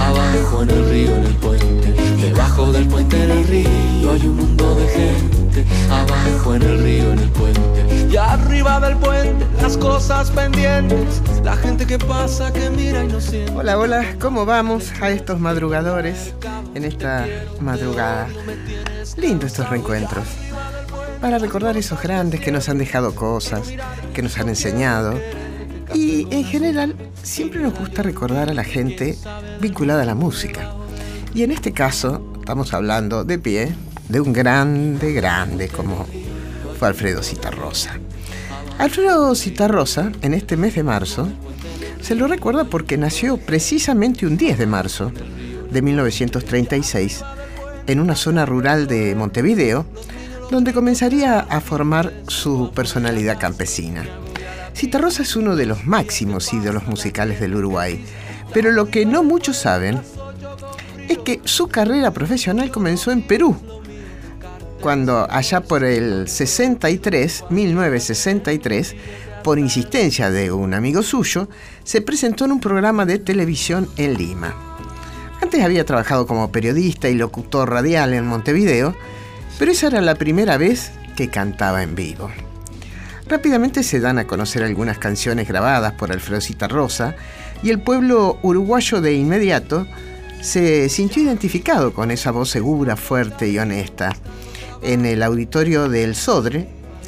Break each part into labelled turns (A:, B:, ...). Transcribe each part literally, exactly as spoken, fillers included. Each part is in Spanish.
A: abajo en el río, en el puente, debajo del puente en el río hay un mundo de gente, abajo en el río, en el puente, y arriba del puente las cosas pendientes, la gente que pasa, que mira y no siente.
B: Hola, hola, ¿cómo vamos a estos madrugadores en esta madrugada? Lindo estos reencuentros, para recordar esos grandes que nos han dejado cosas, que nos han enseñado. Y en general siempre nos gusta recordar a la gente vinculada a la música. Y en este caso estamos hablando de pie de un grande, grande como fue Alfredo Zitarrosa. Alfredo Zitarrosa, en este mes de marzo, se lo recuerda porque nació precisamente un diez de marzo de mil novecientos treinta y seis en una zona rural de Montevideo, donde comenzaría a formar su personalidad campesina. Zitarrosa es uno de los máximos ídolos musicales del Uruguay, pero lo que no muchos saben es que su carrera profesional comenzó en Perú, cuando allá por el sesenta y tres, mil novecientos sesenta y tres, por insistencia de un amigo suyo, se presentó en un programa de televisión en Lima. Antes había trabajado como periodista y locutor radial en Montevideo, pero esa era la primera vez que cantaba en vivo. Rápidamente se dan a conocer algunas canciones grabadas por Alfredo Zitarrosa y el pueblo uruguayo de inmediato se sintió identificado con esa voz segura, fuerte y honesta. En el auditorio del Sodre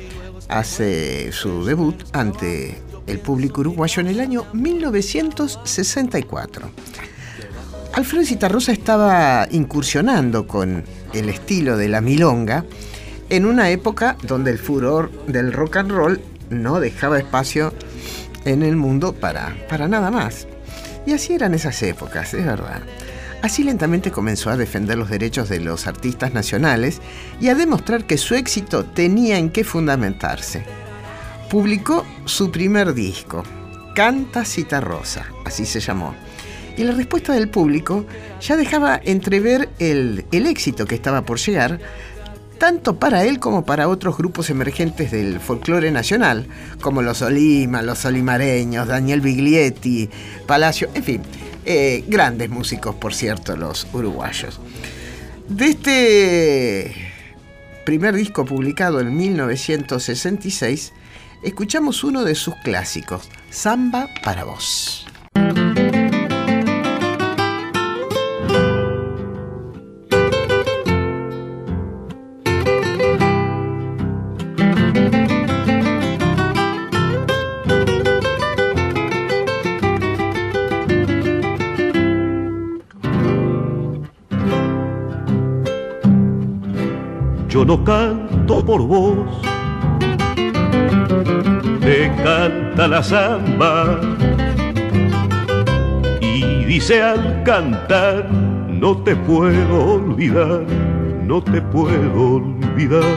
B: hace su debut ante el público uruguayo en el año mil novecientos sesenta y cuatro. Alfredo Zitarrosa estaba incursionando con el estilo de la milonga en una época donde el furor del rock and roll no dejaba espacio en el mundo para, para nada más. Y así eran esas épocas, es verdad. Así lentamente comenzó a defender los derechos de los artistas nacionales y a demostrar que su éxito tenía en qué fundamentarse. Publicó su primer disco, Canta Zitarrosa, así se llamó. Y la respuesta del público ya dejaba entrever el, el éxito que estaba por llegar, tanto para él como para otros grupos emergentes del folclore nacional, como los Olima, los Olimareños, Daniel Biglietti, Palacio, en fin, eh, grandes músicos, por cierto, los uruguayos. De este primer disco publicado en mil novecientos sesenta y seis, escuchamos uno de sus clásicos, Samba para vos.
C: Yo no canto por vos, te canta la samba y dice al cantar, no te puedo olvidar, no te puedo olvidar.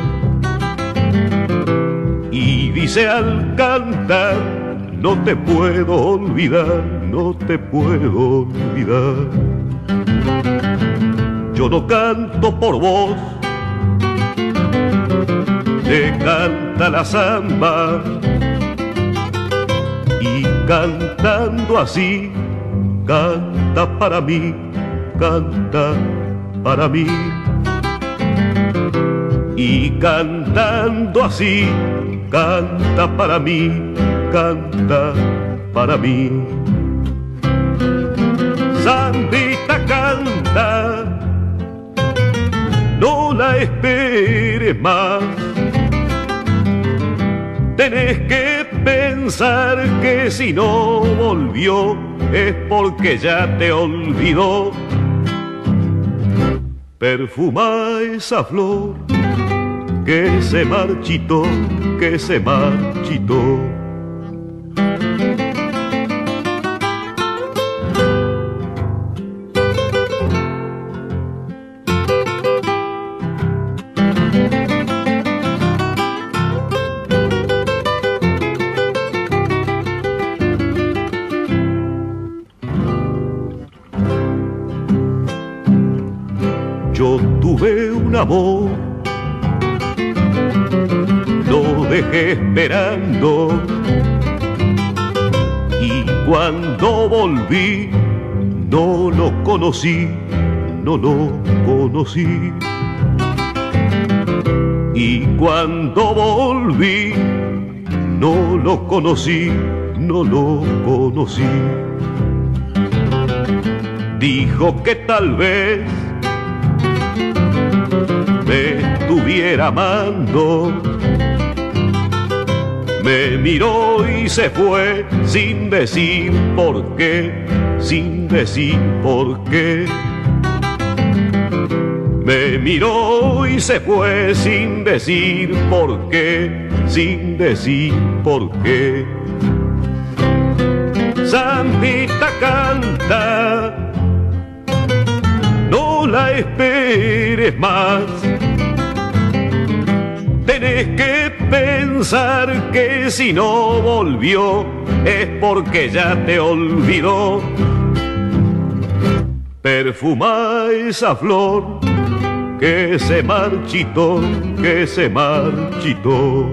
C: Y dice al cantar, no te puedo olvidar, no te puedo olvidar. Yo no canto por vos, te canta la samba y cantando así, canta para mí, canta para mí. Y cantando así, canta para mí, canta para mí. Zambita canta, no la esperes más. Tenés que pensar que si no volvió es porque ya te olvidó. Perfuma esa flor que se marchitó, que se marchitó. Yo tuve un amor, lo dejé esperando y cuando volví no lo conocí, no lo conocí. Y cuando volví, no lo conocí, no lo conocí. Dijo que tal vez me estuviera amando. Me miró y se fue sin decir por qué, sin decir por qué. Me miró y se fue sin decir por qué, sin decir por qué. Zambita canta, no la esperes más. Tenés que pensar que si no volvió es porque ya te olvidó. Perfuma esa flor que se marchitó, que se marchitó.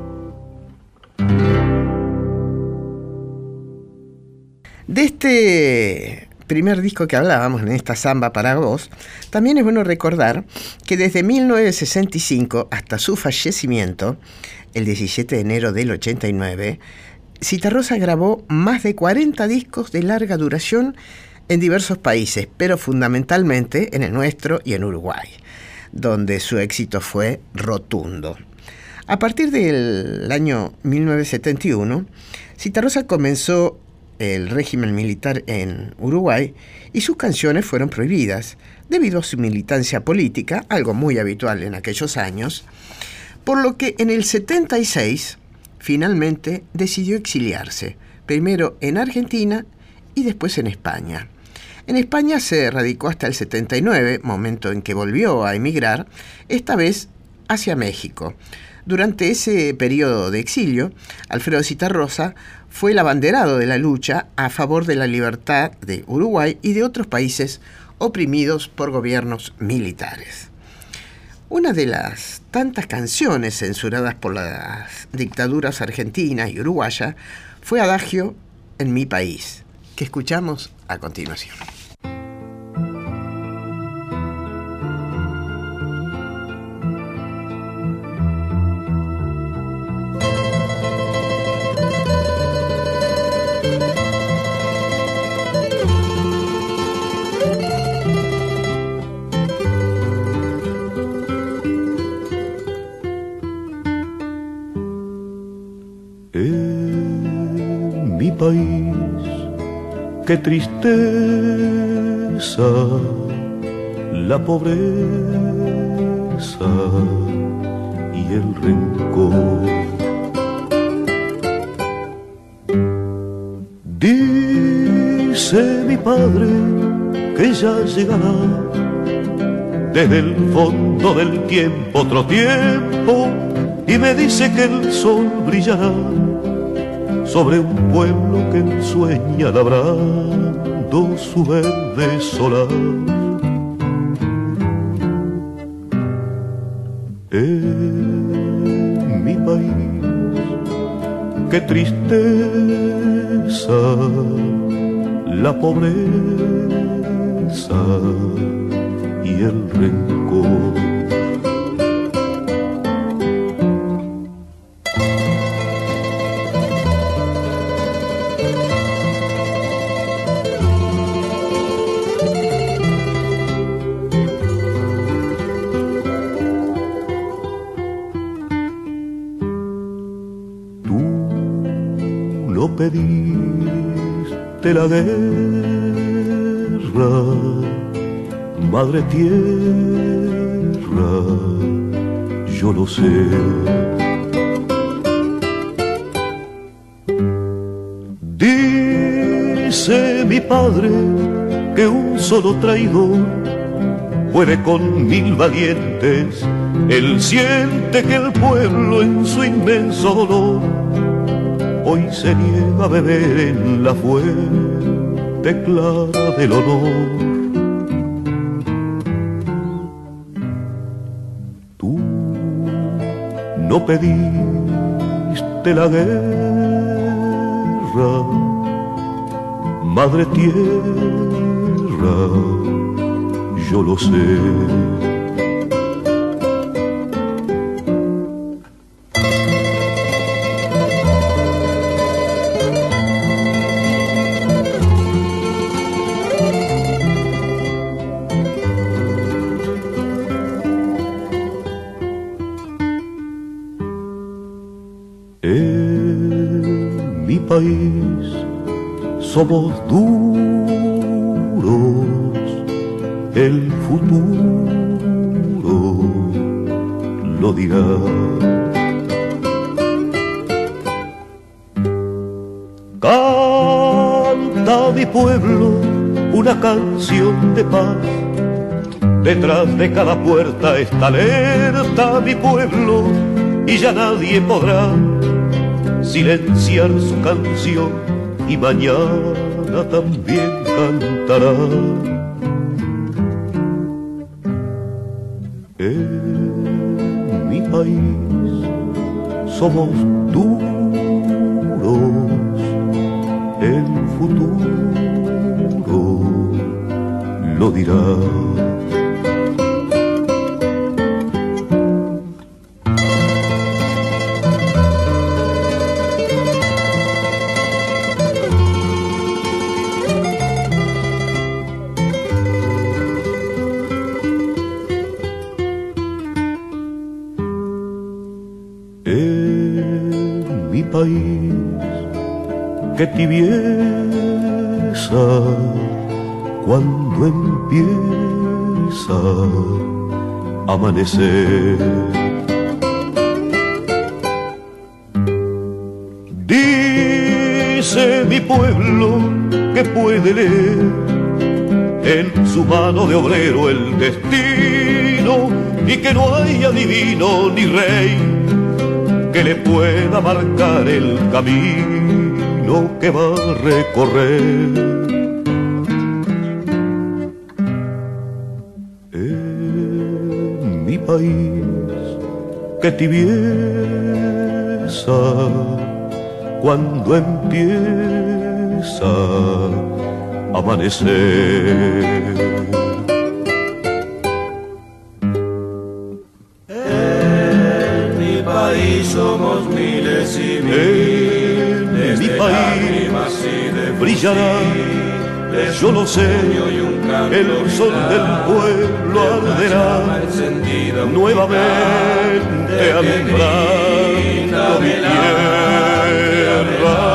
B: De este primer disco que hablábamos, en esta Samba para vos, también es bueno recordar que desde mil novecientos sesenta y cinco hasta su fallecimiento, el diecisiete de enero del ochenta y nueve, Zitarrosa grabó más de cuarenta discos de larga duración en diversos países, pero fundamentalmente en el nuestro y en Uruguay, donde su éxito fue rotundo. A partir del año mil novecientos setenta y uno, Zitarrosa comenzó el régimen militar en Uruguay y sus canciones fueron prohibidas debido a su militancia política, algo muy habitual en aquellos años, por lo que en el setenta y seis finalmente decidió exiliarse, primero en Argentina y después en España. En España se radicó hasta el setenta y nueve, momento en que volvió a emigrar, esta vez hacia México. Durante ese periodo de exilio, Alfredo Zitarrosa fue el abanderado de la lucha a favor de la libertad de Uruguay y de otros países oprimidos por gobiernos militares. Una de las tantas canciones censuradas por las dictaduras argentina y uruguaya fue Adagio en mi país, que escuchamos a continuación.
C: En mi país, qué tristeza, la pobreza y el rencor. Dice mi padre que ya llegará desde el fondo del tiempo otro tiempo, y me dice que el sol brillará sobre un pueblo que ensueña labrando su verde solar. En mi país, qué tristeza, la pobreza y el rencor. Pediste la guerra, madre tierra, yo lo sé. Dice mi padre que un solo traidor puede con mil valientes. Él siente que el pueblo en su inmenso dolor hoy se niega a beber en la fuente clara del honor. Tú no pediste la guerra, madre tierra, yo lo sé. En mi país somos duros, el futuro lo dirá. Canta mi pueblo una canción de paz. Detrás de cada puerta está alerta mi pueblo, y ya nadie podrá silenciar su canción, y mañana también cantará. En mi país somos duros, el futuro lo dirá. En mi país, qué tibieza cuando empieza a amanecer. Dice mi pueblo que puede leer en su mano de obrero el destino, y que no hay adivino ni rey que le pueda marcar el camino que va a recorrer. En mi país, qué tibieza cuando empieza a amanecer.
A: Somos miles y miles
C: en mi
A: de
C: país
A: lágrimas y de
C: brillará,
A: fusiles,
C: yo lo sé,
A: y un canto
C: el sol del pueblo
A: de una
C: arderá
A: llama encendida,
C: nuevamente alumbrando mi tierra.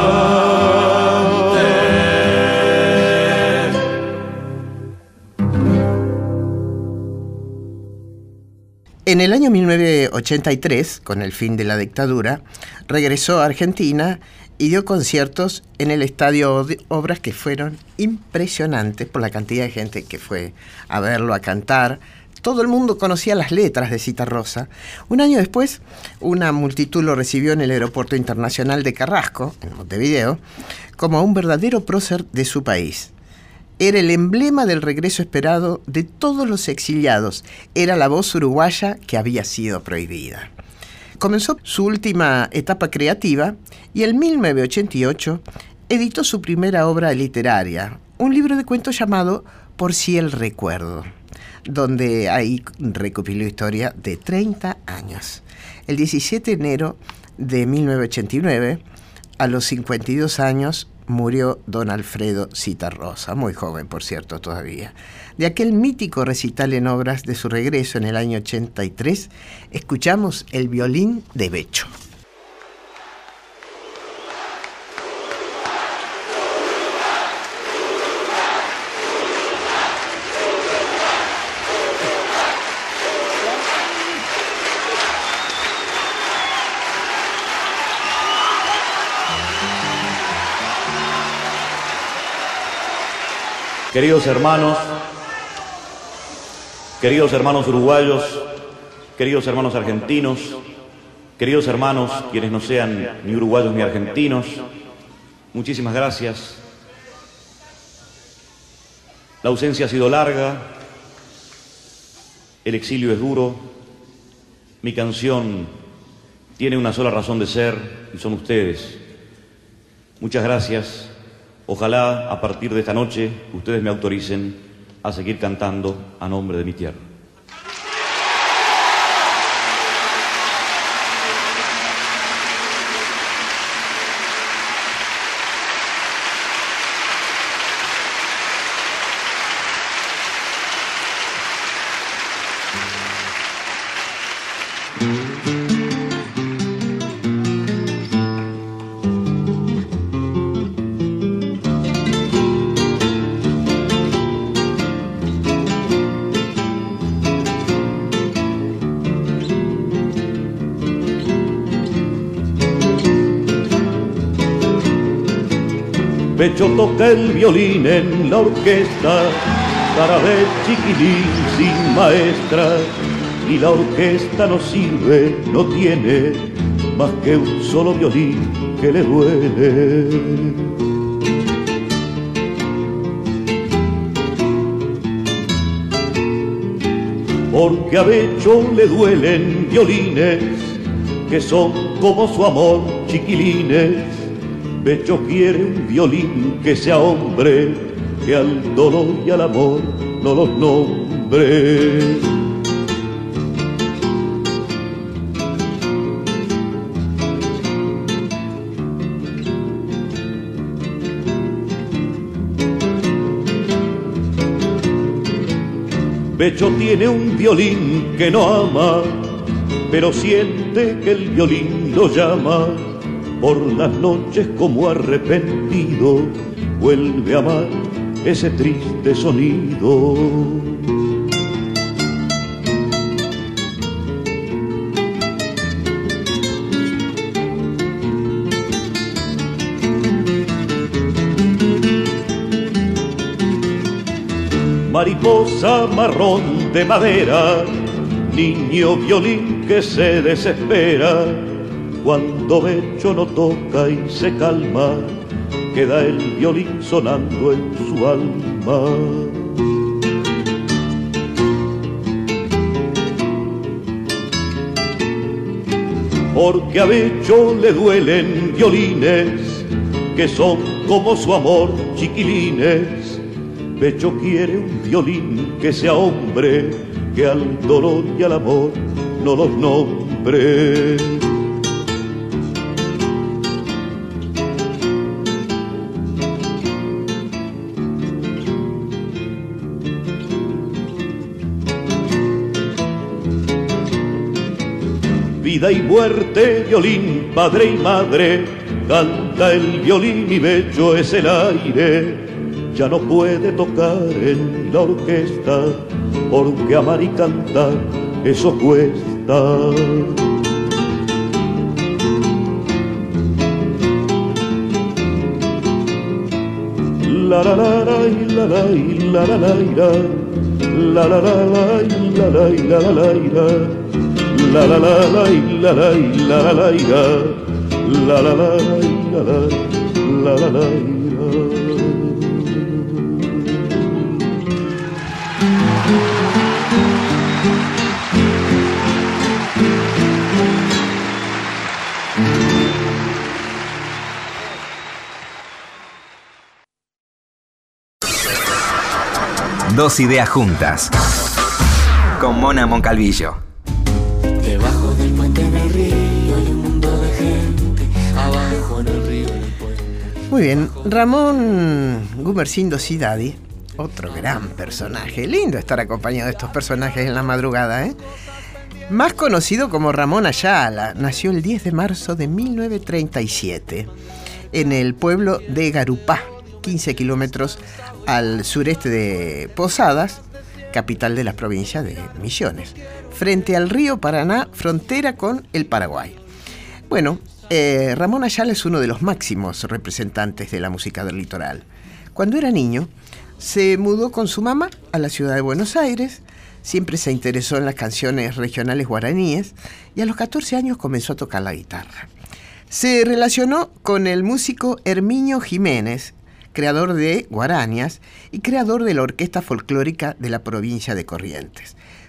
B: En el año mil novecientos ochenta y tres, con el fin de la dictadura, regresó a Argentina y dio conciertos en el Estadio Obras que fueron impresionantes por la cantidad de gente que fue a verlo, a cantar. Todo el mundo conocía las letras de Citarrosa. Un año después, una multitud lo recibió en el Aeropuerto Internacional de Carrasco, en Montevideo, como un verdadero prócer de su país. Era el emblema del regreso esperado de todos los exiliados. Era la voz uruguaya que había sido prohibida. Comenzó su última etapa creativa y en mil novecientos ochenta y ocho editó su primera obra literaria, un libro de cuentos llamado Por si el recuerdo, donde ahí recopiló historia de treinta años. El diecisiete de enero de mil novecientos ochenta y nueve, a los cincuenta y dos años, murió don Alfredo Citarrosa, muy joven, por cierto, todavía. De aquel mítico recital en obras de su regreso en el año ochenta y tres, escuchamos El violín de Becho.
D: Queridos hermanos, queridos hermanos uruguayos, queridos hermanos argentinos, queridos hermanos quienes no sean ni uruguayos ni argentinos, muchísimas gracias. La ausencia ha sido larga, el exilio es duro, mi canción tiene una sola razón de ser y son ustedes. Muchas gracias. Ojalá a partir de esta noche ustedes me autoricen a seguir cantando a nombre de mi tierra.
C: Pecho toca el violín en la orquesta, cara de chiquilín sin maestra, y la orquesta no sirve, no tiene más que un solo violín que le duele. Porque a Becho le duelen violines que son como su amor chiquilines. Becho quiere un violín que sea hombre, que al dolor y al amor no los nombre. Becho tiene un violín que no ama, pero siente que el violín lo llama. Por las noches como arrepentido vuelve a amar ese triste sonido. Mariposa marrón de madera, niño violín que se desespera. Cuando Becho no toca y se calma, queda el violín sonando en su alma. Porque a Becho le duelen violines que son como su amor chiquilines. Becho quiere un violín que sea hombre, que al dolor y al amor no los nombre. Vida y muerte, violín, padre y madre, canta el violín y Becho es el aire. Ya no puede tocar en la orquesta, porque amar y cantar, eso cuesta. La la la la la la la la la la la la la la la la la la. La la la la la la la la la la la la la la la la la.
E: Dos ideas juntas con Mona Moncalvillo.
A: Debajo del puente en el río hay un mundo de gente, abajo en el río en el puente.
B: Muy bien, Ramón Gumersindo Cidadi, otro gran personaje. Lindo estar acompañado de estos personajes en la madrugada, ¿eh? Más conocido como Ramón Ayala, nació el diez de marzo de mil novecientos treinta y siete en el pueblo de Garupá, quince kilómetros al sureste de Posadas, capital de la provincia de Misiones, frente al río Paraná, frontera con el Paraguay. Bueno, eh, Ramón Ayala es uno de los máximos representantes de la música del litoral. Cuando era niño, se mudó con su mamá a la ciudad de Buenos Aires, siempre se interesó en las canciones regionales guaraníes y a los catorce años comenzó a tocar la guitarra. Se relacionó con el músico Herminio Jiménez, creador de guaranías y creador de la orquesta folclórica de la provincia de Corrientes.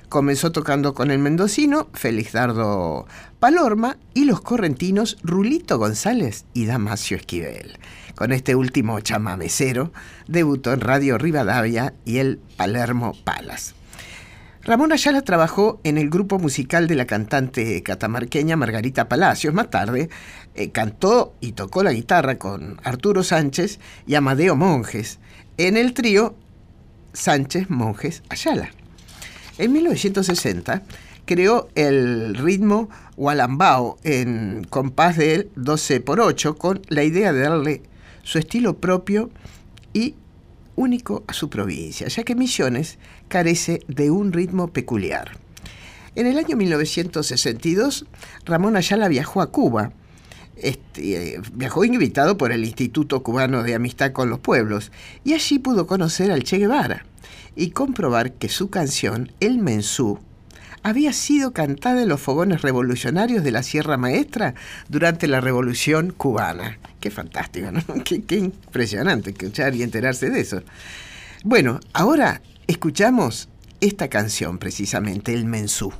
B: Comenzó tocando con el mendocino Félix Dardo Palorma y los correntinos Rulito González y Damasio Esquivel. Con este último chamamecero debutó en Radio Rivadavia y el Palermo Palace. Ramón Ayala trabajó en el grupo musical de la cantante catamarqueña Margarita Palacios. Más tarde eh, cantó y tocó la guitarra con Arturo Sánchez y Amadeo Monjes en el trío Sánchez Monjes Ayala. En mil novecientos sesenta creó el ritmo gualambao en compás de doce por ocho con la idea de darle su estilo propio y único a su provincia, ya que Misiones carece de un ritmo peculiar. En el año mil novecientos sesenta y dos, Ramón Ayala viajó a Cuba. Este, eh, viajó invitado por el Instituto Cubano de Amistad con los Pueblos y allí pudo conocer al Che Guevara y comprobar que su canción, El Mensú, había sido cantada en los fogones revolucionarios de la Sierra Maestra durante la Revolución Cubana. Qué fantástico, ¿no? Qué, qué impresionante escuchar y enterarse de eso. Bueno, ahora escuchamos esta canción precisamente, El Mensú.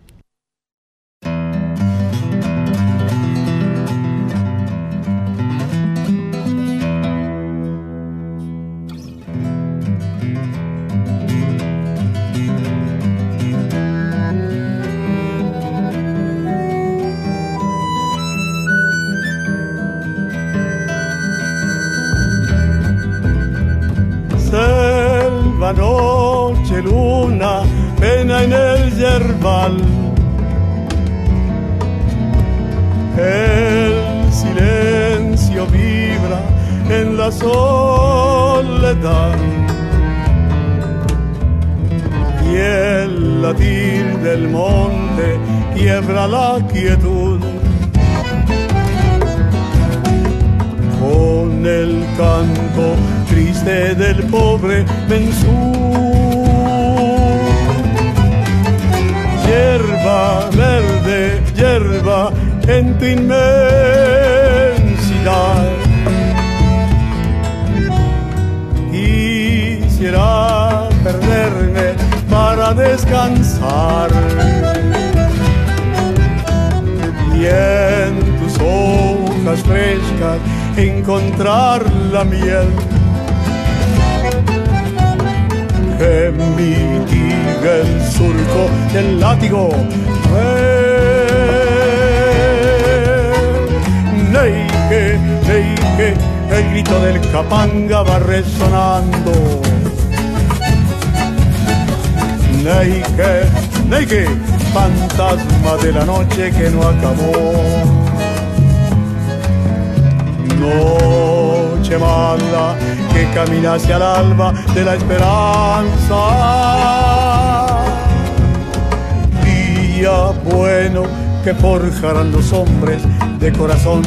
F: Noche, luna, pena en el yerbal. El silencio vibra en la soledad y el latir del monte quiebra la quietud. Con el canto triste del pobre Mensú, hierba verde, hierba en tu inmensidad. Quisiera perderme para descansar y en tus hojas frescas encontrar la miel que mitiga el surco del látigo. Neike, neike, el grito del capanga va resonando. Neike, neike, fantasma de la noche que no acabó. Noche mala que camina hacia el alba de la esperanza. Día bueno que forjarán los hombres de corazón.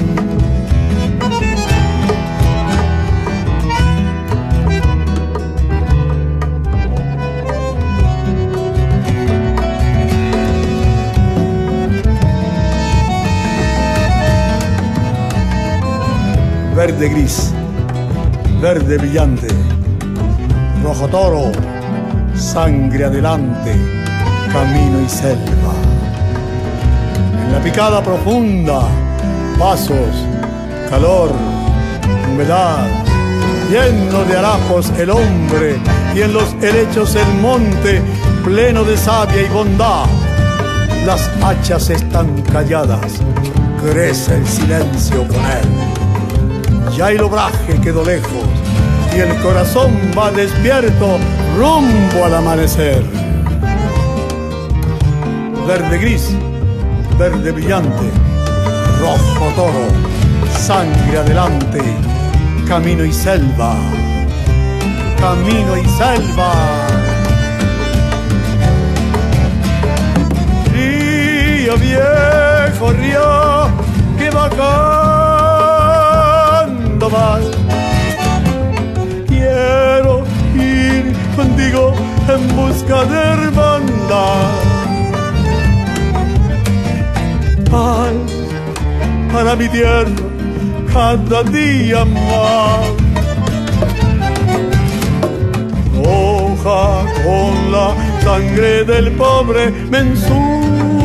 F: Verde gris, verde brillante, rojo toro, sangre adelante, camino y selva. En la picada profunda, pasos, calor, humedad, lleno de harapos el hombre y en los helechos el monte, pleno de savia y bondad. Las hachas están calladas, crece el silencio con él. Ya el obraje quedó lejos y el corazón va despierto rumbo al amanecer. Verde gris, verde brillante, rojo toro, sangre adelante, camino y selva, camino y selva. Río viejo, río que bacán. Quiero ir contigo en busca de hermandad. Ay, para mi tierra cada día más. moja con la sangre del pobre mensú.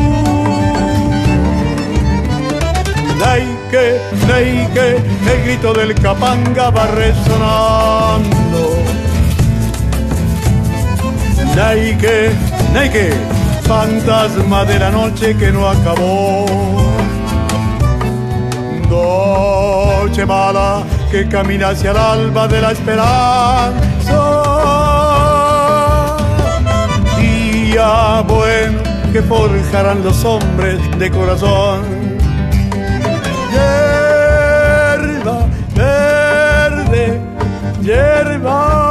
F: Neike, neike, el grito del capanga va resonando. Neike, neike, fantasma de la noche que no acabó. Noche mala que camina hacia el alba de la esperanza. Día bueno que forjarán los hombres de corazón. Hierba verde, hierba.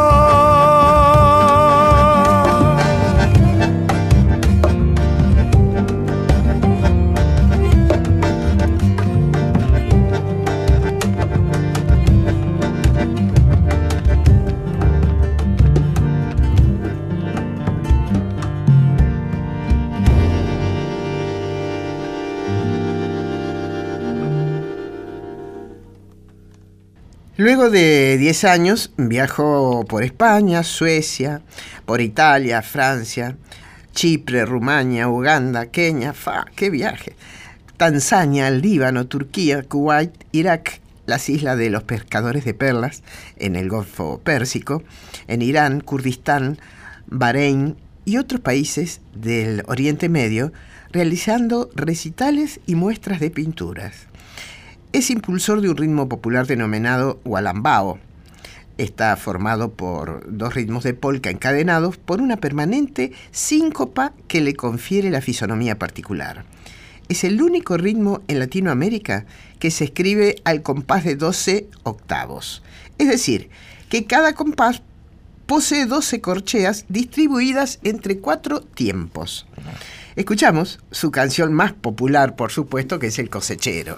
B: Luego de diez años viajó por España, Suecia, por Italia, Francia, Chipre, Rumania, Uganda, Kenia, ¡fa! ¡Qué viaje! Tanzania, Líbano, Turquía, Kuwait, Irak, las islas de los pescadores de perlas en el Golfo Pérsico, en Irán, Kurdistán, Bahrein y otros países del Oriente Medio, realizando recitales y muestras de pinturas. Es impulsor de un ritmo popular denominado Walambao. Está formado por dos ritmos de polka encadenados por una permanente síncopa que le confiere la fisonomía particular. Es el único ritmo en Latinoamérica que se escribe al compás de doce octavos. Es decir, que cada compás posee doce corcheas distribuidas entre cuatro tiempos. Escuchamos su canción más popular, por supuesto, que es El Cosechero.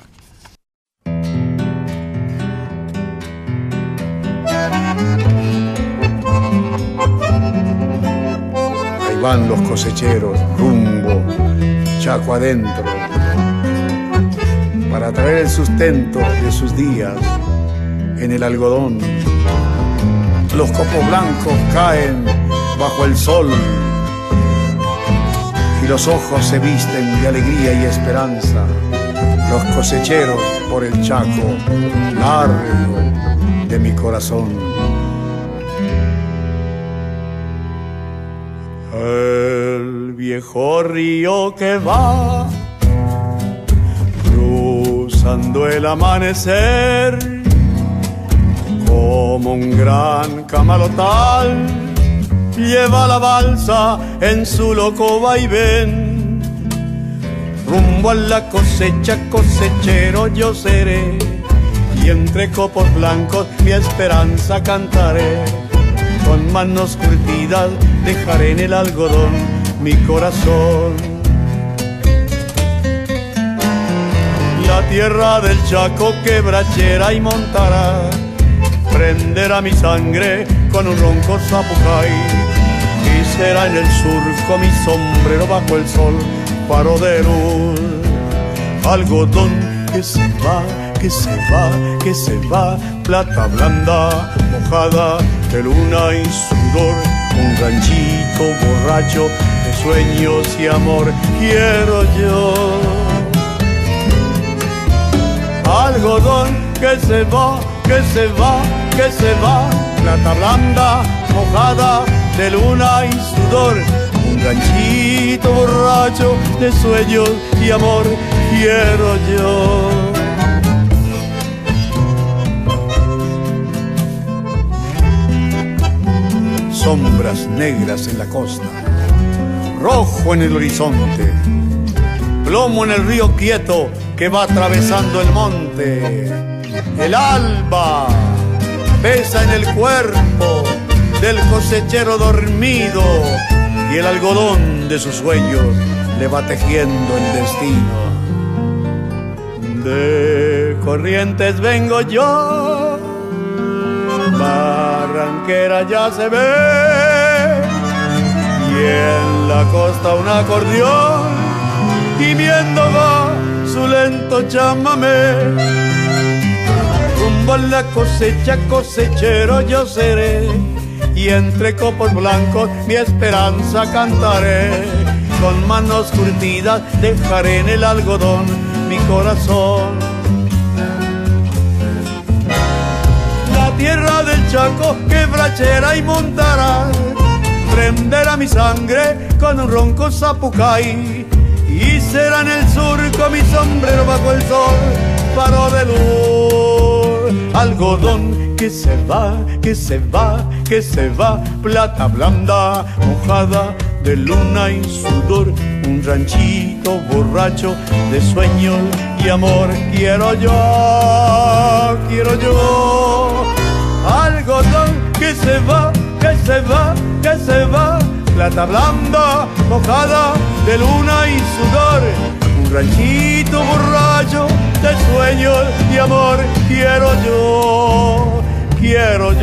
F: Van los cosecheros rumbo Chaco adentro para traer el sustento de sus días en el algodón. Los copos blancos caen bajo el sol y los ojos se visten de alegría y esperanza. Los cosecheros por el Chaco largo de mi corazón. El viejo río que va cruzando el amanecer como un gran camalotal, lleva la balsa en su loco vaivén. Rumbo a la cosecha, cosechero yo seré, y entre copos blancos mi esperanza cantaré. Con manos curtidas dejaré en el algodón mi corazón. La tierra del Chaco quebrachera y montará, prenderá mi sangre con un ronco zapucay, y será en el surco mi sombrero bajo el sol, faro de luz. Algodón que se va, que se va, que se va, plata blanda, mojada de luna y sudor, un ranchito borracho de sueños y amor quiero yo. Algodón que se va, que se va, que se va, plata blanda, mojada de luna y sudor, un ranchito borracho de sueños y amor quiero yo. Sombras negras en la costa, rojo en el horizonte, plomo en el río quieto que va atravesando el monte. El alba pesa en el cuerpo del cosechero dormido, y el algodón de sus sueños le va tejiendo el destino. De Corrientes vengo yo, Barranquera ya se ve, y en la costa un acordeón gimiendo va su lento chamamé. Rumbo a la cosecha, cosechero yo seré, y entre copos blancos mi esperanza cantaré. Con manos curtidas dejaré en el algodón mi corazón. La tierra del Chaco quebrachera y montará, prenderá mi sangre con un ronco zapucay, y será en el surco mi sombrero bajo el sol, faro de luz. Algodón que se va, que se va, que se va, plata blanda, mojada de luna y sudor, un ranchito borracho de sueños y amor. Quiero yo, quiero yo, algodón que se va, que se va, que se va, plata blanda, mojada de luna y sudor, un ranchito borracho de sueños y amor. Quiero yo, quiero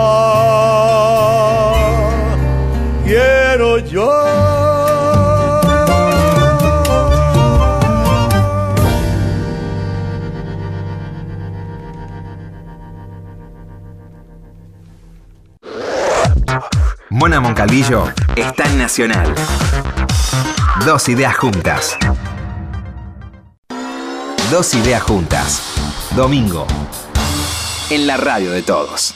F: yo, quiero yo.
E: Mona Moncalvillo está en Nacional. Dos ideas juntas. Dos ideas juntas. Domingo. En la radio de todos.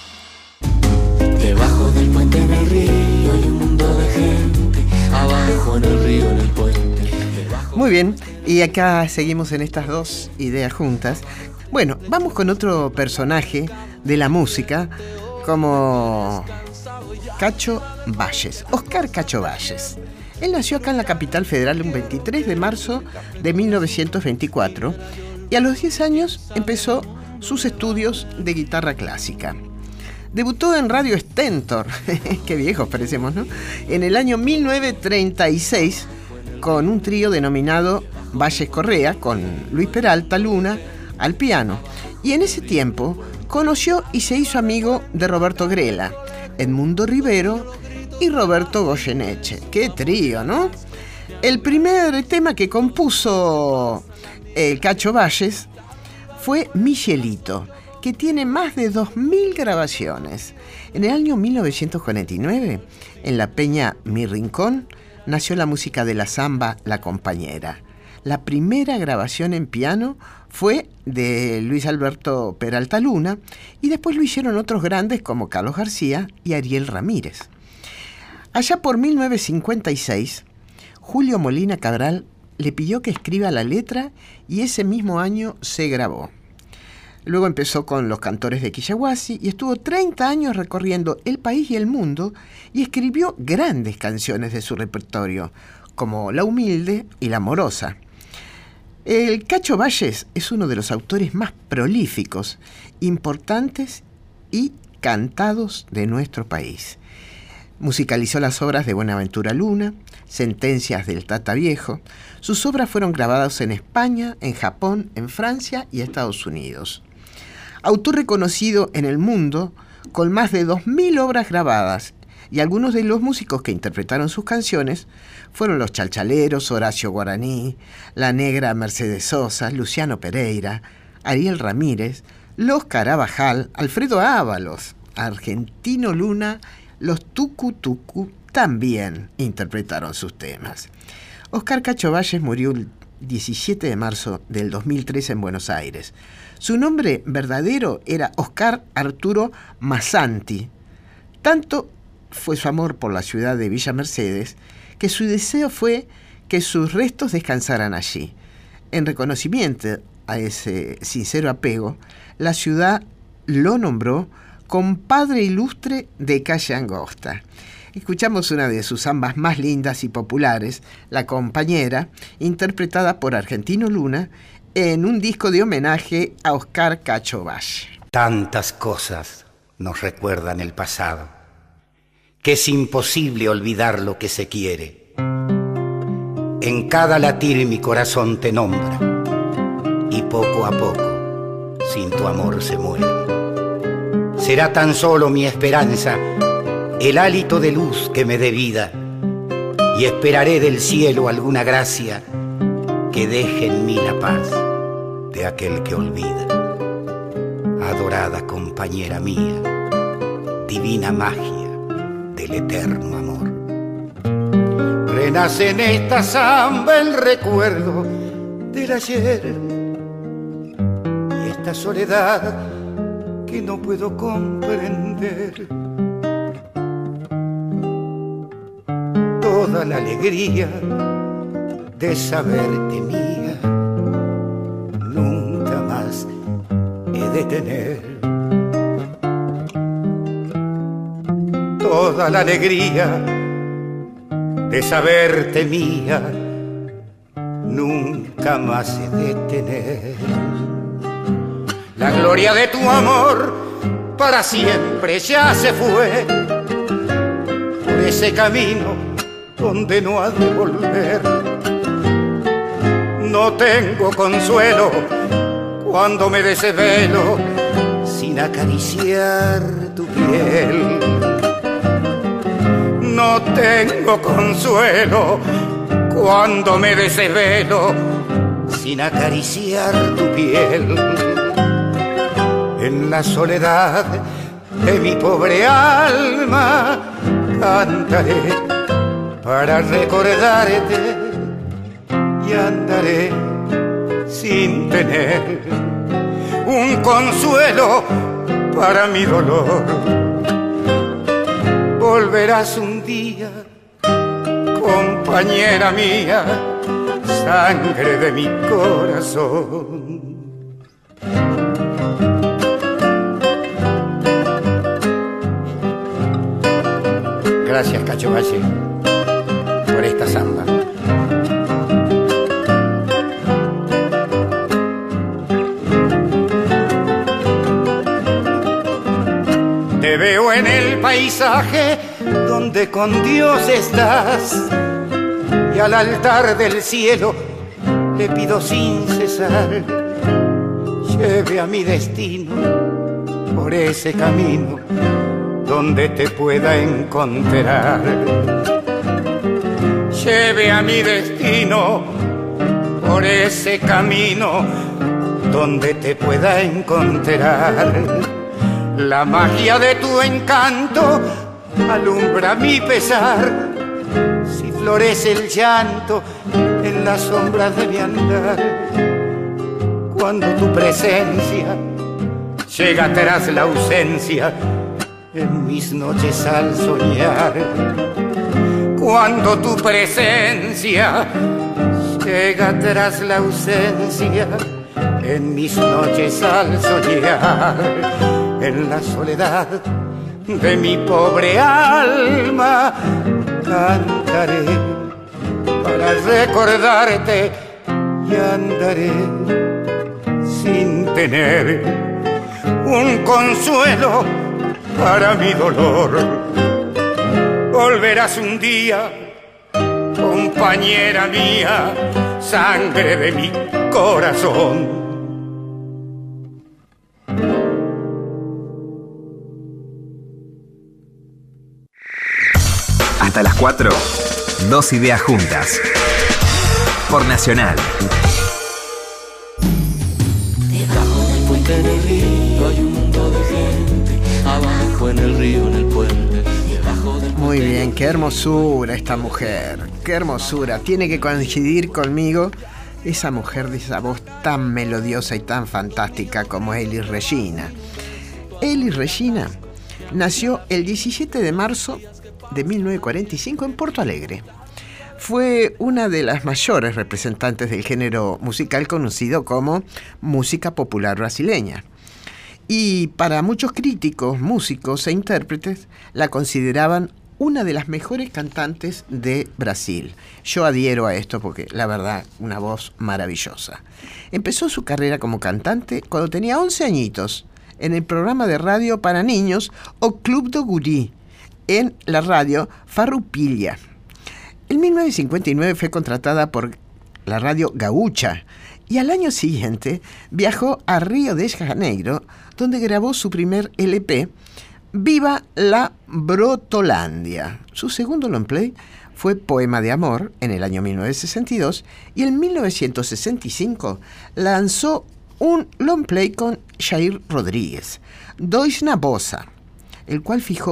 A: Debajo del puente en el río hay un mundo de gente. Abajo en el río, en el puente. Debajo...
B: Muy bien, y acá seguimos en estas dos ideas juntas. Bueno, vamos con otro personaje de la música, como Cacho Valles, Oscar Cacho Valles. Él nació acá en la capital federal un veintitrés de marzo de mil novecientos veinticuatro y a los diez años empezó sus estudios de guitarra clásica. Debutó en Radio Stentor, qué viejos parecemos, ¿no? En el año mil novecientos treinta y seis con un trío denominado Valles Correa, con Luis Peralta Luna al piano. Y en ese tiempo conoció y se hizo amigo de Roberto Grela, Edmundo Rivero y Roberto Goyeneche. ¡Qué trío!, ¿no? El primer tema que compuso el Cacho Valles fue Michelito, que tiene más de dos mil grabaciones. En el año mil novecientos cuarenta y nueve, en la peña Mi Rincón, nació la música de la samba La Compañera. La primera grabación en piano fue de Luis Alberto Peralta Luna y después lo hicieron otros grandes como Carlos García y Ariel Ramírez. Allá por mil novecientos cincuenta y seis, Julio Molina Cabral le pidió que escriba la letra y ese mismo año se grabó. Luego empezó con Los Cantores de Quillahuasi y estuvo treinta años recorriendo el país y el mundo y escribió grandes canciones de su repertorio, como La Humilde y La Amorosa. El Cacho Valles es uno de los autores más prolíficos, importantes y cantados de nuestro país. Musicalizó las obras de Buenaventura Luna, Sentencias del Tata Viejo. Sus obras fueron grabadas en España, en Japón, en Francia y Estados Unidos. Autor reconocido en el mundo, con más de dos mil obras grabadas, y algunos de los músicos que interpretaron sus canciones fueron los Chalchaleros, Horacio Guaraní, La Negra Mercedes Sosa, Luciano Pereira, Ariel Ramírez, Los Carabajal, Alfredo Ábalos, Argentino Luna, los Tucu Tucu también interpretaron sus temas. Oscar Cacho Valles murió el diecisiete de marzo del dos mil tres en Buenos Aires. Su nombre verdadero era Oscar Arturo Massanti. Tanto fue su amor por la ciudad de Villa Mercedes que su deseo fue que sus restos descansaran allí. En reconocimiento a ese sincero apego, la ciudad lo nombró compadre ilustre de Calle Angosta. Escuchamos una de sus zambas más lindas y populares, La Compañera, interpretada por Argentino Luna en un disco de homenaje a Oscar Cacho Valles.
G: Tantas cosas nos recuerdan el pasado, que es imposible olvidar lo que se quiere. En cada latir mi corazón te nombra, y poco a poco, sin tu amor se muere. Será tan solo mi esperanza el hálito de luz que me dé vida, y esperaré del cielo alguna gracia que deje en mí la paz de aquel que olvida. Adorada compañera mía, divina magia el eterno amor. Renace en esta samba el recuerdo del ayer y esta soledad que no puedo comprender. Toda la alegría de saberte mía nunca más he de tener. Toda la alegría de saberte mía nunca más he de tener. La gloria de tu amor para siempre ya se fue por ese camino donde no ha de volver. No tengo consuelo cuando me desvelo sin acariciar tu piel. No tengo consuelo cuando me desvelo sin acariciar tu piel. En la soledad de mi pobre alma cantaré para recordarte y andaré sin tener un consuelo para mi dolor. Volverás un día, compañera mía, sangre de mi corazón. Gracias, Cacho Valle, por esta samba. Te veo en el paisaje donde con Dios estás y al altar del cielo le pido sin cesar lleve a mi destino por ese camino donde te pueda encontrar. Lleve a mi destino por ese camino donde te pueda encontrar. La magia de tu encanto alumbra mi pesar. Si florece el llanto en las sombras de mi andar, cuando tu presencia llega tras la ausencia en mis noches al soñar, cuando tu presencia llega tras la ausencia en mis noches al soñar, en la soledad de mi pobre alma cantaré para recordarte y andaré sin tener un consuelo para mi dolor. Volverás un día, compañera mía, sangre de mi corazón.
E: Hasta las cuatro, dos ideas juntas. Por Nacional.
A: Debajo del puente en el río hay un mundo de gente. Abajo en el río, en el puente. Debajo del
B: Muy bien, qué hermosura esta mujer. Qué hermosura. Tiene que coincidir conmigo esa mujer de esa voz tan melodiosa y tan fantástica como Elis Regina. Elis Regina nació el diecisiete de marzo de mil novecientos cuarenta y cinco en Porto Alegre. Fue una de las mayores representantes del género musical conocido como música popular brasileña. Y para muchos críticos, músicos e intérpretes la consideraban una de las mejores cantantes de Brasil. Yo adhiero a esto porque, la verdad, una voz maravillosa. Empezó su carrera como cantante cuando tenía once añitos en el programa de radio para niños O Club do Guri, en la radio Farroupilha. En mil novecientos cincuenta y nueve fue contratada por la radio Gaúcha y al año siguiente viajó a Río de Janeiro, donde grabó su primer L P, Viva la Brotolândia. Su segundo long play fue Poema de Amor en el año mil novecientos sesenta y dos y en mil novecientos sesenta y cinco lanzó un long play con Jair Rodríguez, Dois na Bossa, el cual fijó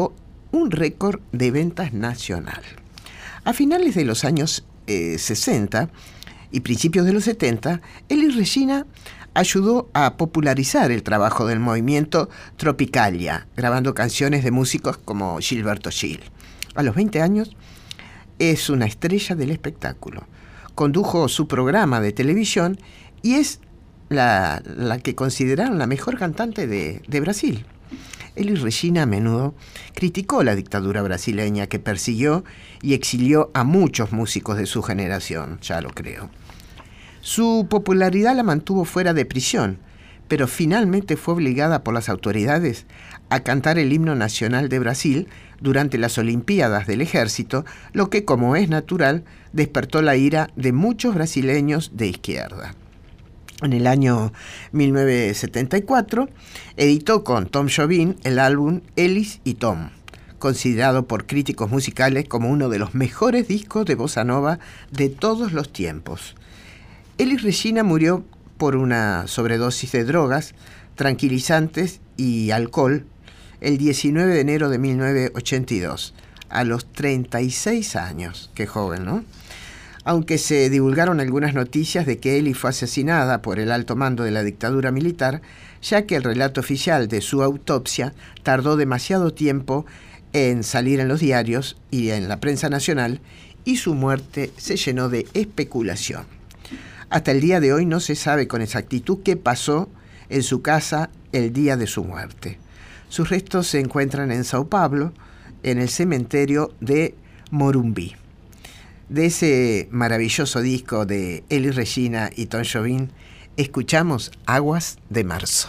B: un récord de ventas nacional. A finales de los años eh, sesenta y principios de los setenta, Elis Regina ayudó a popularizar el trabajo del movimiento Tropicalia, grabando canciones de músicos como Gilberto Gil. A los veinte años es una estrella del espectáculo. Condujo su programa de televisión y es la, la que consideraron la mejor cantante de, de Brasil. Elis Regina a menudo criticó la dictadura brasileña que persiguió y exilió a muchos músicos de su generación, ya lo creo. Su popularidad la mantuvo fuera de prisión, pero finalmente fue obligada por las autoridades a cantar el himno nacional de Brasil durante las Olimpiadas del Ejército, lo que, como es natural, despertó la ira de muchos brasileños de izquierda. En el año mil novecientos setenta y cuatro, editó con Tom Jobim el álbum Elis y Tom, considerado por críticos musicales como uno de los mejores discos de bossa nova de todos los tiempos. Elis Regina murió por una sobredosis de drogas, tranquilizantes y alcohol el diecinueve de enero de mil novecientos ochenta y dos, a los treinta y seis años. Qué joven, ¿no? Aunque se divulgaron algunas noticias de que Elis fue asesinada por el alto mando de la dictadura militar, ya que el relato oficial de su autopsia tardó demasiado tiempo en salir en los diarios y en la prensa nacional, y su muerte se llenó de especulación. Hasta el día de hoy no se sabe con exactitud qué pasó en su casa el día de su muerte. Sus restos se encuentran en Sao Paulo, en el cementerio de Morumbi. De ese maravilloso disco de Elis Regina y Tom Jobim, escuchamos Aguas de Marzo.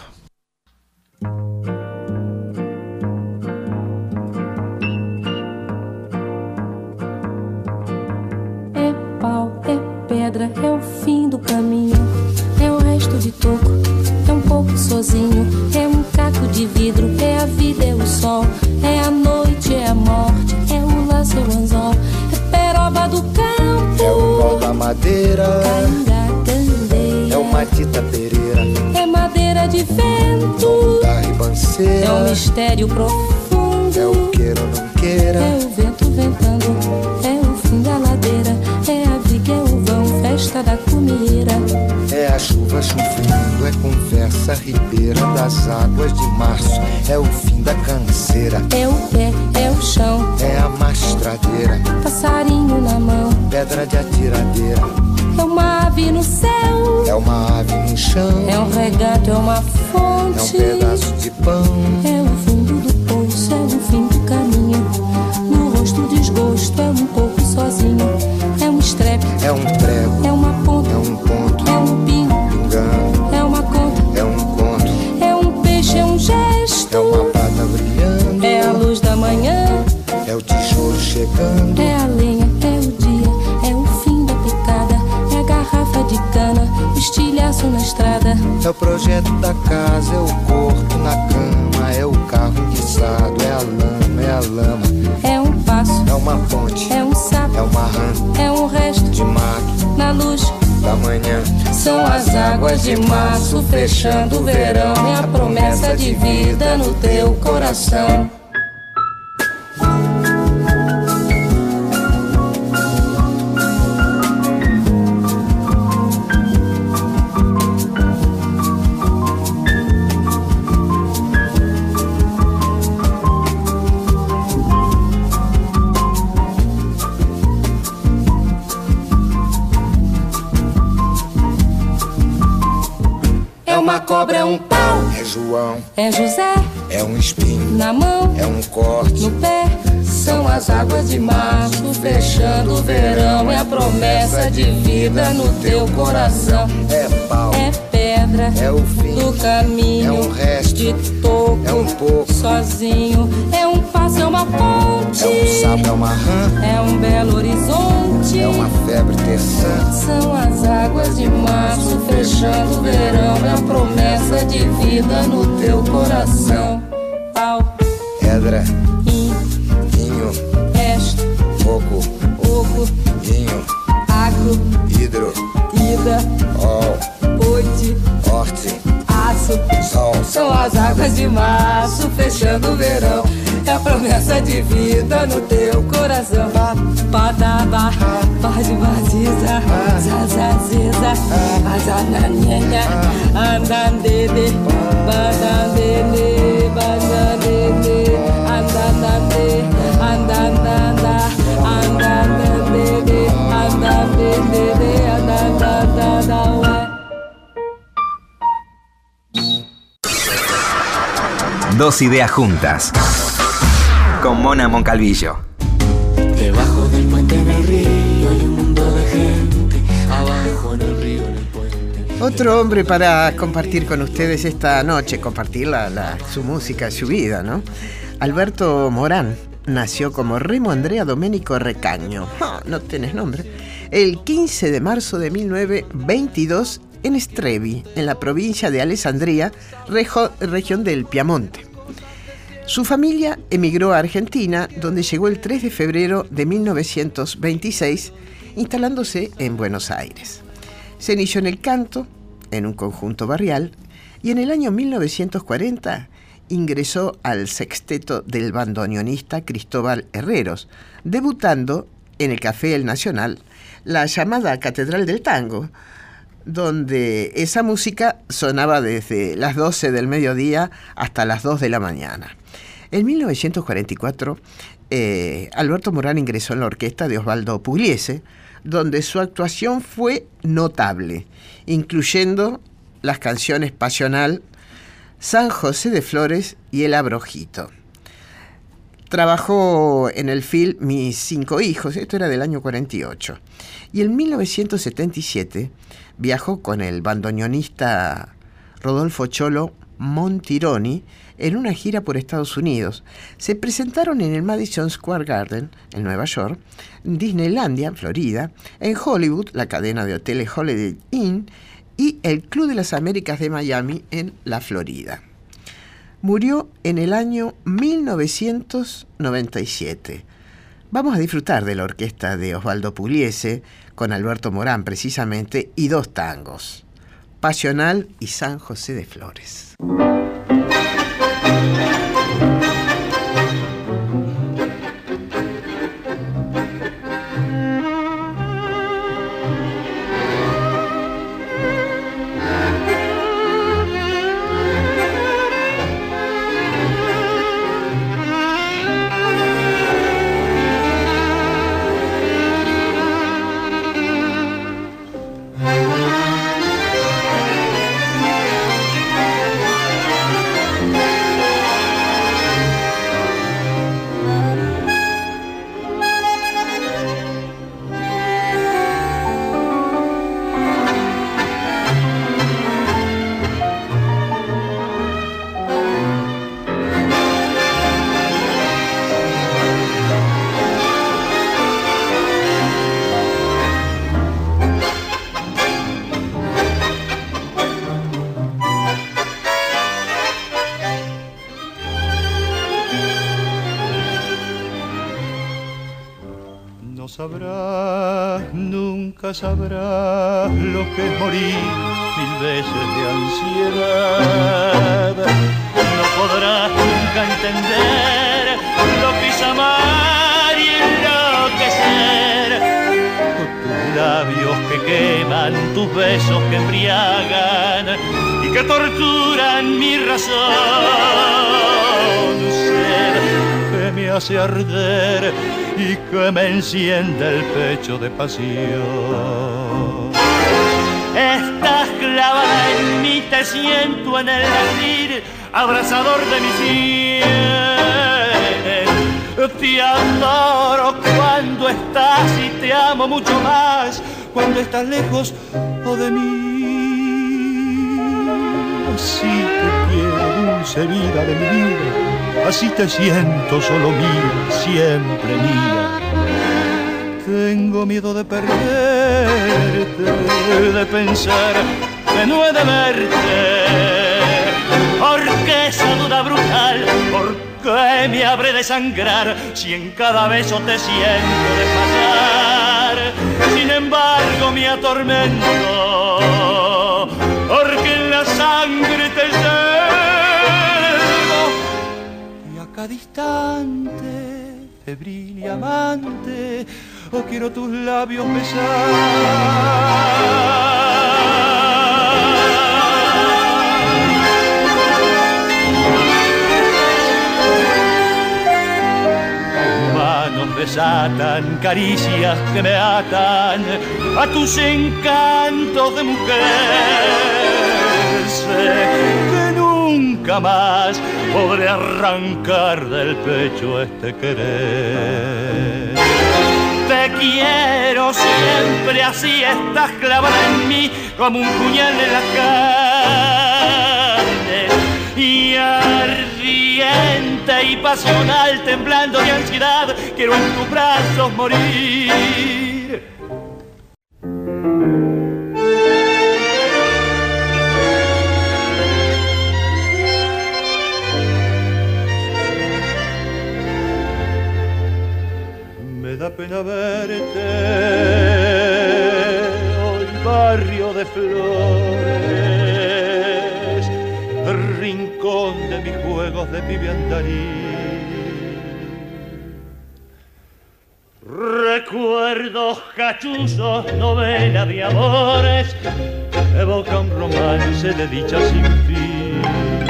H: É pau, é pedra, é o fim do caminho, é o resto de toco, é um pouco sozinho, é um caco de vidro, é a vida, é o sol, é a noite, é a morte, é o laço, é o anzol, é peroba do campo,
I: é o pau da madeira,
H: candeia,
I: é o matita pereira,
H: é madeira de vento,
I: da ribanceira,
H: é um mistério profundo,
I: é o queira ou não queira,
H: é o vento ventando, é o fim da ladeira, é a viga, é o vão, festa da comieira,
I: é a chuva chovendo, é conversa ribeira das águas de março, é o fim da canseira,
H: é o pé, é o chão,
I: é a mastradeira,
H: passarinho na mão,
I: pedra de atiradeira,
H: é uma ave no céu,
I: é uma ave no chão,
H: é um regato, é uma fonte,
I: é um pedaço de pão,
H: é o fundo do poço, é o fim do caminho, no rosto desgosto, é um pouco sozinho, é um estrepe,
I: é um prego,
H: é uma ponta,
I: é um ponto,
H: é um pingo,
I: pingando,
H: é uma conta,
I: é um conto,
H: é um peixe, é um gesto,
I: é uma prata brilhando,
H: é a luz da manhã,
I: é o tijolo chegando,
H: é a lenha, é o dia, é o fim da picada, é a garrafa de cana, o estilhaço na estrada,
I: é o projeto da casa, é o corpo na cama, é o carro enguiçado, é a lama, é a lama,
H: é um passo,
I: é uma ponte,
H: é um sapo,
I: é uma rã,
H: é um resto
I: de mato,
H: na luz
I: da manhã,
H: são as águas de março fechando o verão, é a promessa de vida no teu coração. Cobra é um pau,
I: é João,
H: é José,
I: é um espinho,
H: na mão,
I: é um corte,
H: no pé, são as águas de março fechando o verão, é a promessa de vida no teu coração,
I: é pau,
H: é pedra,
I: é o fim
H: do caminho,
I: é um resto,
H: de toco,
I: é um pouco,
H: sozinho, é um passo, é uma ponte,
I: é um sapo, é uma rã,
H: é um belo horizonte,
I: é uma febre terçã,
H: são as águas de março fechando o verão, é a promessa de vida no teu coração. Pau,
I: pedra,
H: in,
I: inho,
H: resto,
I: fogo,
H: oco,
I: inho,
H: agro,
I: hidro,
H: ida,
I: ol,
H: oite,
I: horte,
H: aço,
I: sol,
H: são as águas de março fechando o verão, muita promessa de vida no teu coração. Badaba, pode vaziza, zazaziza, azananenha, andandede, badandede, badandede, andandande, andandanda, andandandede, andandede, andandanda.
E: Dos ideas juntas. Con Mona Moncalvillo.
A: Debajo del puente en el río hay un mundo de gente. Abajo en el río, en el puente.
B: Otro hombre para compartir con ustedes esta noche, compartir la, la, su música, su vida, ¿no? Alberto Morán nació como Remo Andrea Domenico Recagno. Oh, no tenés nombre. El quince de marzo de mil novecientos veintidós en Strevi, en la provincia de Alessandria, rejo, región del Piamonte. Su familia emigró a Argentina, donde llegó el tres de febrero de mil novecientos veintiséis, instalándose en Buenos Aires. Se inició en el canto, en un conjunto barrial, y en el año mil novecientos cuarenta ingresó al sexteto del bandoneonista Cristóbal Herreros, debutando en el Café El Nacional, la llamada Catedral del Tango, donde esa música sonaba desde las doce del mediodía hasta las dos de la mañana. En mil novecientos cuarenta y cuatro, eh, Alberto Morán ingresó en la orquesta de Osvaldo Pugliese, donde su actuación fue notable, incluyendo las canciones Pasional, San José de Flores y El Abrojito. Trabajó en el film Mis cinco hijos, esto era del año cuarenta y ocho. Y en mil novecientos setenta y siete viajó con el bandoneonista Rodolfo Cholo Montironi en una gira por Estados Unidos. Se presentaron en el Madison Square Garden, en Nueva York, Disneylandia, en Florida, en Hollywood, la cadena de hoteles Holiday Inn, y el Club de las Américas de Miami, en la Florida. Murió en el año mil novecientos noventa y siete. Vamos a disfrutar de la orquesta de Osvaldo Pugliese, con Alberto Morán precisamente, y dos tangos, Pasional y San José de Flores.
C: Sabrás, nunca sabrás lo que es morir mil veces de ansiedad. No podrás nunca entender lo que es amar y enloquecer. Tus labios que queman, tus besos que embriagan y que torturan mi razón. Sed que me hace arder y que me enciende el pecho de pasión. Estás clavada en mí, te siento en el latir abrazador de mi sien. Te adoro cuando estás y te amo mucho más cuando estás lejos o de mí. Así te quiero, dulce vida de mi vida, así te siento solo mía, siempre mía. Tengo miedo de perderte, de pensar que no he de verte, porque esa duda brutal, ¿por qué me habré de sangrar si en cada beso te siento desmayar? Sin embargo me atormento, porque en la sangre te llevo y a cada
A: distante, febril y amante, o quiero tus labios besar. Manos desatan caricias que me atan a tus encantos de mujer. Sé que nunca más podré arrancar del pecho este querer. Te quiero siempre así, estás clavada en mí como un puñal en la carne. Y ardiente y pasional, temblando de ansiedad, quiero en tus brazos morir. Me da pena verte hoy, barrio de flores, rincón de mis juegos de pibe andarín. Recuerdos cachuzos, novela de amores, evoca un romance de dicha sin fin.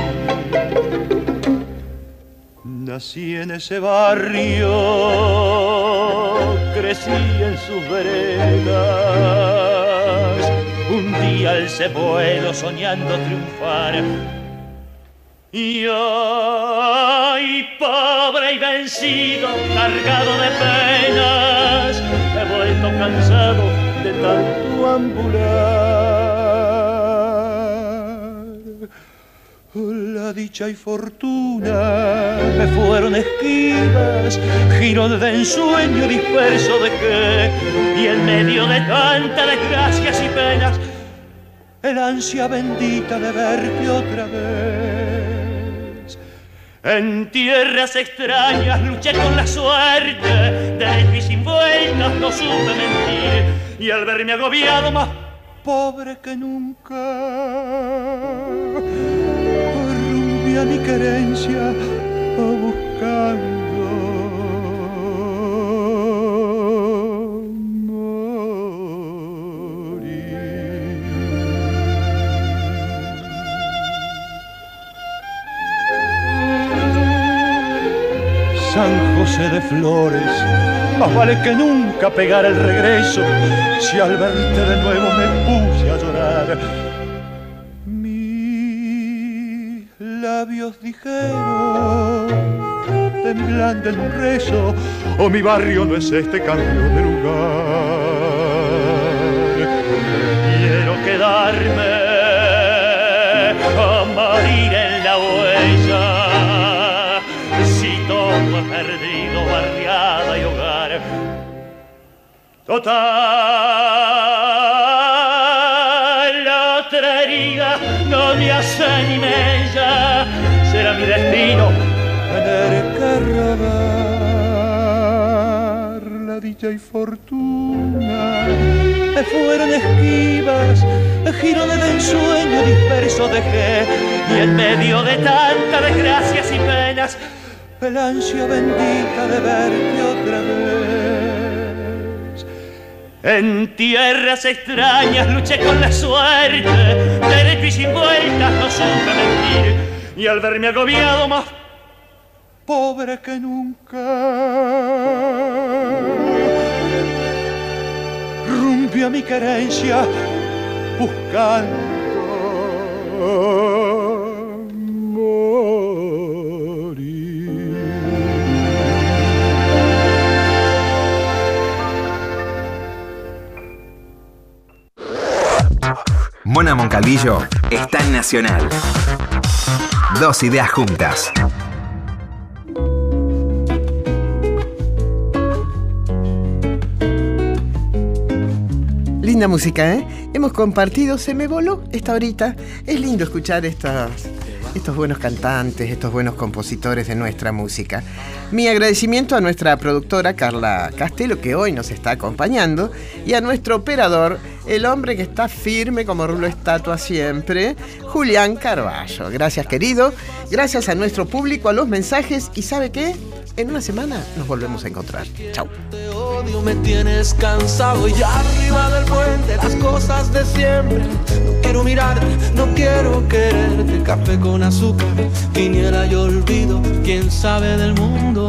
A: Nací en ese barrio, crecí en sus veredas. Un día alcé vuelo soñando triunfar. Y hoy, pobre y vencido, cargado de penas, he vuelto cansado de tanto ambular. La dicha y fortuna me fueron esquivas, giro de ensueño disperso dejé, y en medio de tanta desgracias y penas, el ansia bendita de verte otra vez. En tierras extrañas luché con la suerte, derecho y sin vueltas no supe mentir, y al verme agobiado más pobre que nunca, rumbi a mi querencia buscando San José de Flores, más vale que nunca pegar el regreso, si al verte de nuevo me puse a llorar. Mis labios dijeron, temblando en un rezo, oh, mi barrio no es este cambio de lugar. Quiero quedarme a morir en la huella, perdido, barriada y hogar. Total, la otra herida no me hace ni mella, será mi destino tener que rodar. La dicha y fortuna me fueron esquivas, giro de ensueño disperso dejé, y en medio de tanta desgracias y penas, el ansia bendita de verte otra vez. En tierras extrañas luché con la suerte, derecho y sin vueltas no supe mentir, y al verme agobiado más pobre que nunca, rumbi a mi querencia buscando
E: Mona Moncalvillo está en Nacional. Dos ideas juntas.
B: Linda música, ¿eh? Hemos compartido, se me voló esta horita. Es lindo escuchar estas, estos buenos cantantes, estos buenos compositores de nuestra música. Mi agradecimiento a nuestra productora Carla Castelo, que hoy nos está acompañando, y a nuestro operador el hombre que está firme como rulo estatua siempre, Julián Carballo. Gracias, querido. Gracias a nuestro público, a los mensajes. ¿Y sabe qué? En una semana nos volvemos a encontrar. Chau.
A: Te odio, me tienes cansado y arriba del puente las cosas de siempre. No quiero mirarte, no quiero quererte. Café con azúcar, viniera y olvido. ¿Quién sabe del mundo?